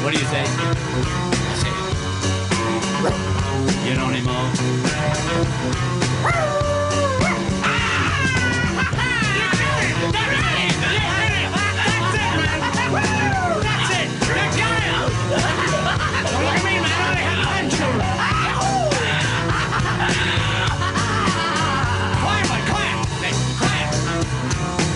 What do you say? Say it. You know anymore? That's it! You got it! Don't look at me, man! I have potential! Fireman, clap! Hey, clap!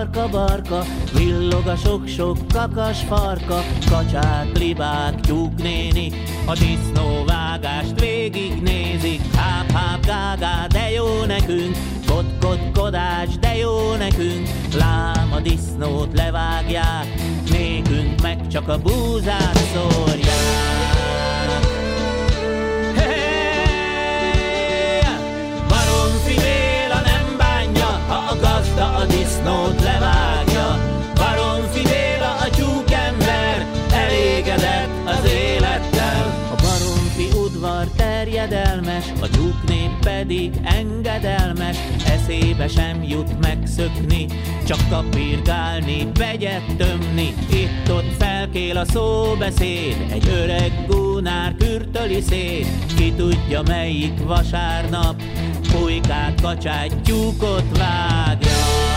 barka, villog a sok-sok kakas farka, kacsák, libák, tyúknéni, a disznóvágást végignézik. Háp-háp, gágá, de jó nekünk, kod-kod-kodás, de jó nekünk, lám a disznót levágják, nékünk meg csak a búzát szórják. A disznót levágja, Baromfi Béla a tyúkember, elégedett az élettel. A baromfi udvar terjedelmes, a tyúknép pedig engedelmes, eszébe sem jut megszökni, csak kapirgálni, vegyet tömni. Itt-ott felkél a szóbeszéd, egy öreg gúnár kürtöli szét, ki tudja melyik vasárnap pulykát, kacsát, tyúkot vágja.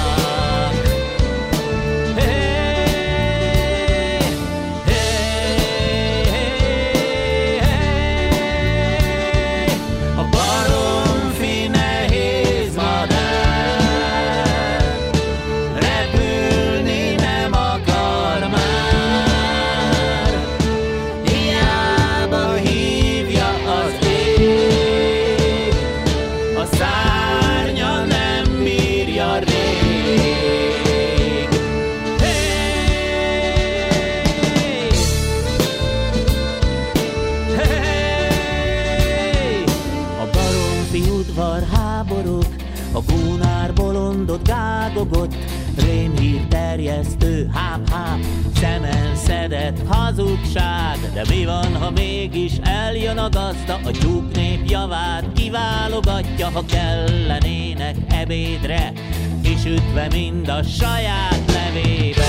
A baromfi nehéz madár, repülni nem akar már, hiába hívja az ég, a szárnya nem bírja rég. A baromfi udvar háborog, a gúnár bolondot gágogott, rémhír terjesztő, háp-háp, szemen szedett hazugság. De mi van, ha mégis eljön a gazda, a tyúknép javát kiválogatja, ha kellenének ebédre, kisütve mind a saját levébe.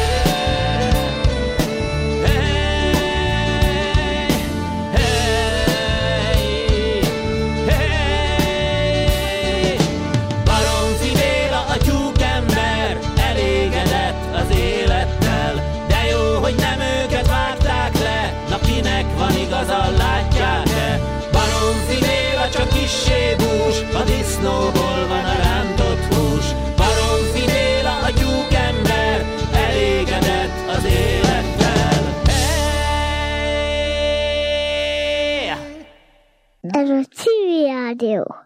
Baromfi Béla a tyúkember, elégedett az élettel, de jó, hogy nem őket vágták le, na kinek van igaza, látják-e? Baromfi Béla csak kissé bús, a disznóból van a rántott hús. Baromfi Béla a tyúkember, elégedett az élettel. Hey! Ez a Civil Rádió.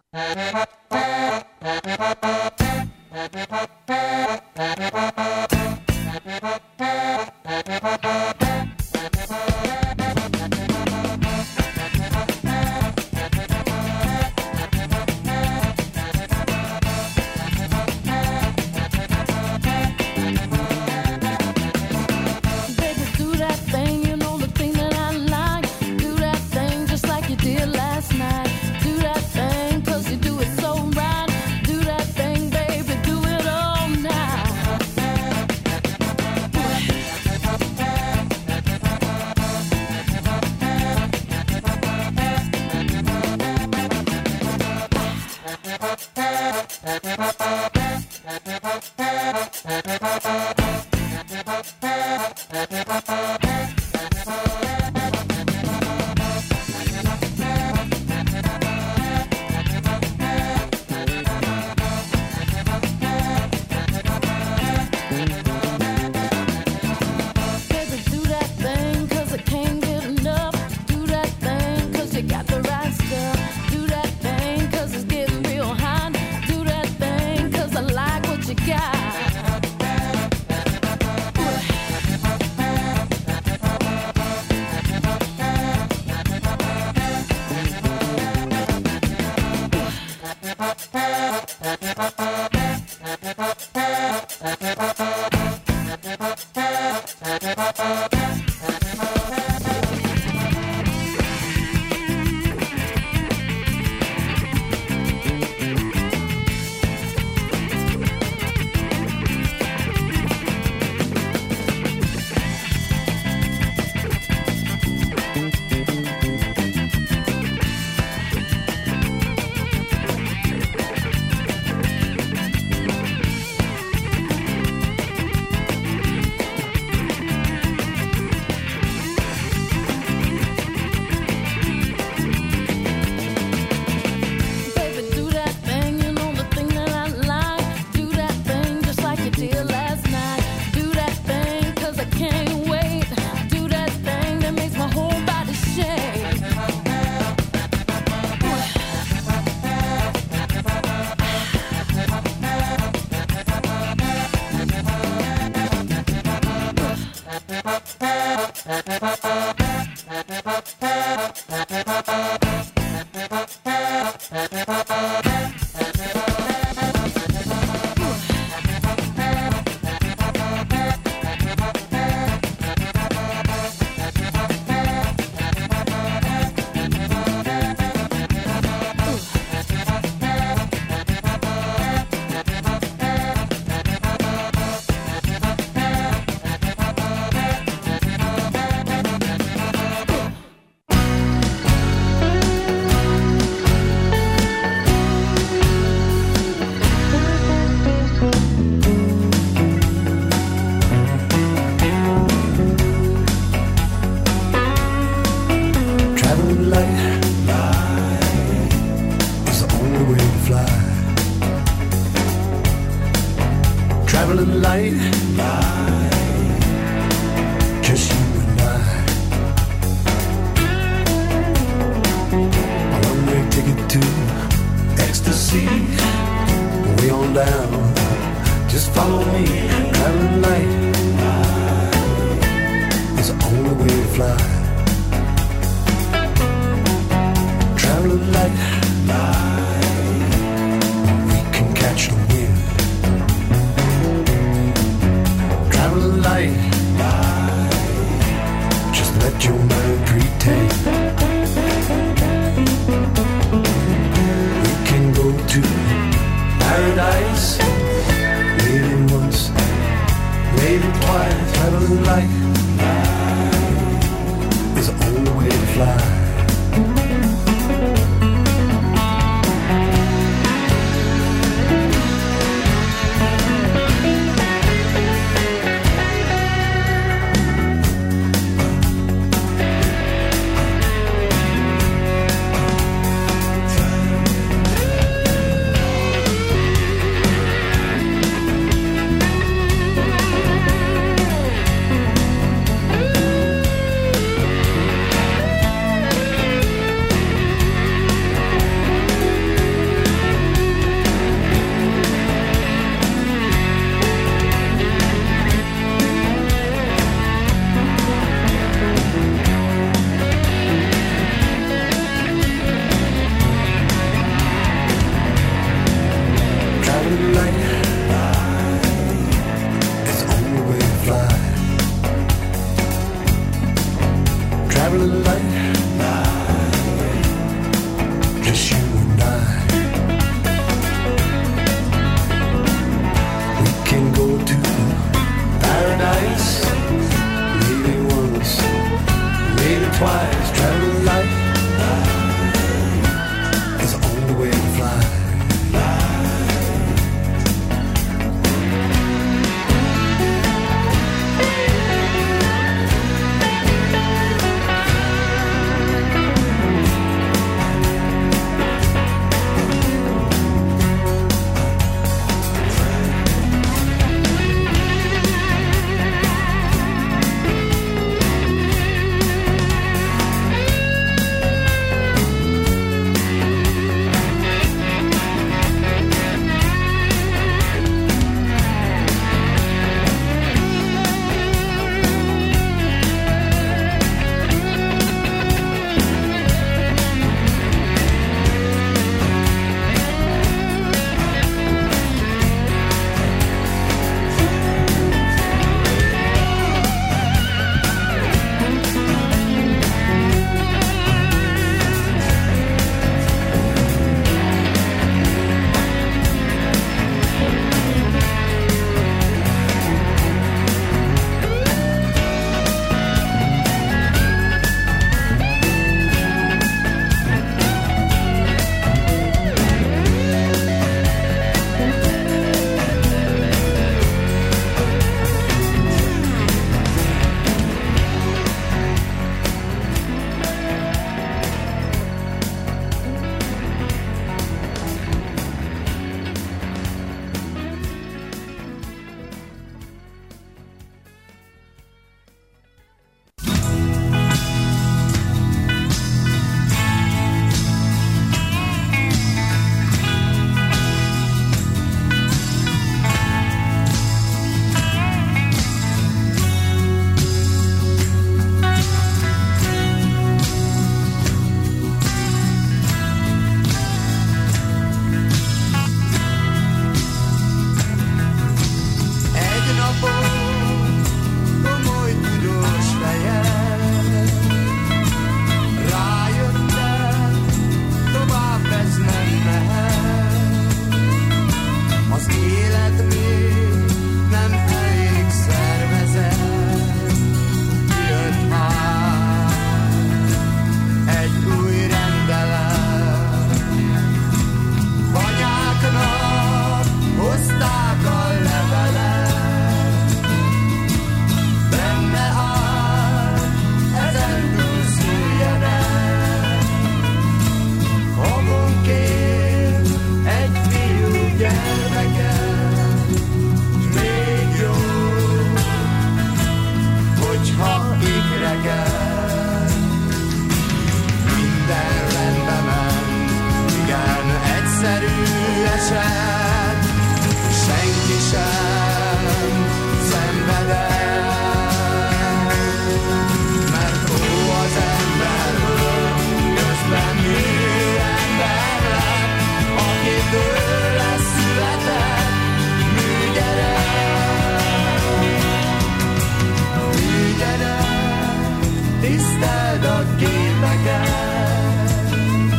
szabad képeket,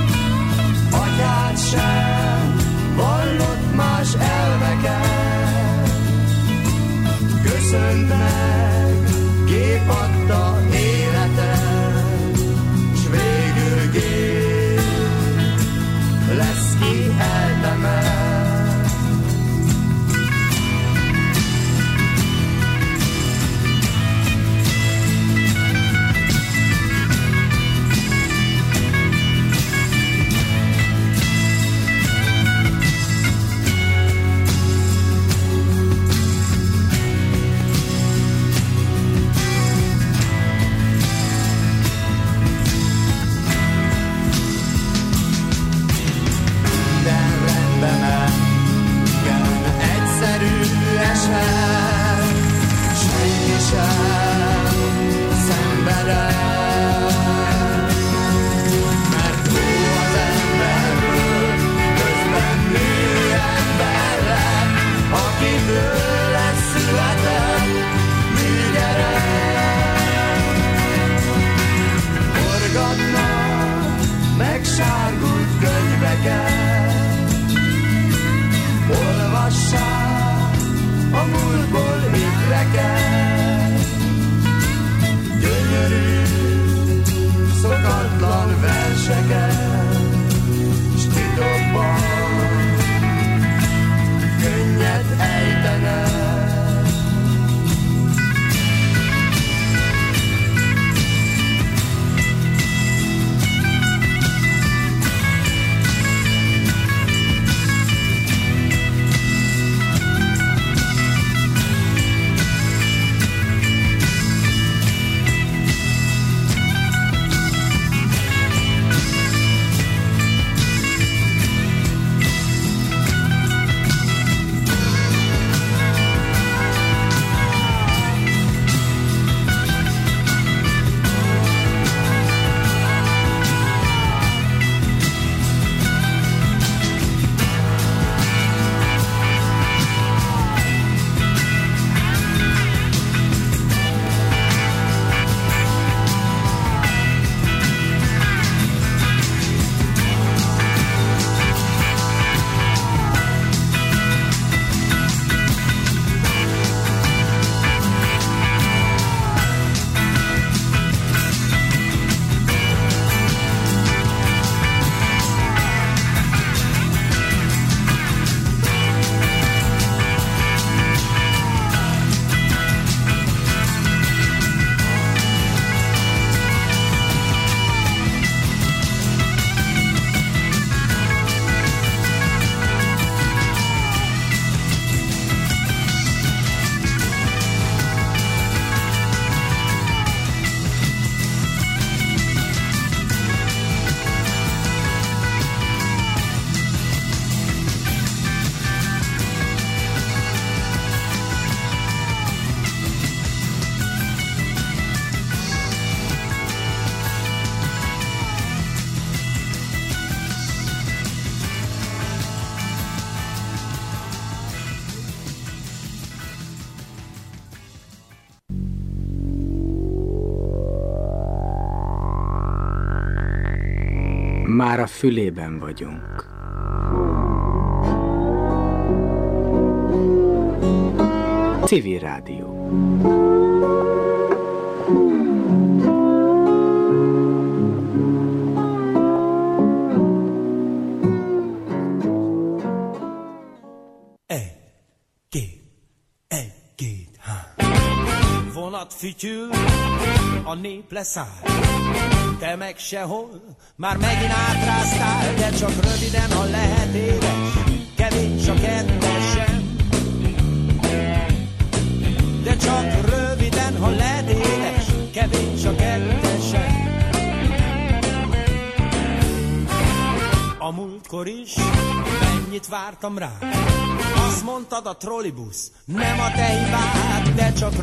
atyád sem vallott más elveket. Köszönt meg, gép adta életet, s végül gép lesz, ki eltemel. Senki sem szenvedel, mert túl az emberből közben nő ember lett, akiből leszületett műgyerek. Forgatnak megsárgult könyveket, olvassák a múltból hitreket, gyönyörű, szokatlan verseket, s titokban könnyed ejtenek. Már a fülében vagyunk. Civil Rádió. Vonat fütyül, a nép leszáll, te meg sehol, már megint átráztál, de csak röviden, ha lehet édes, kevés a kettesen. De csak röviden, ha lehet édes, kevés a kettesen. A múltkor is mennyit vártam rá, azt mondtad, a trollibusz nem a te hibád, de csak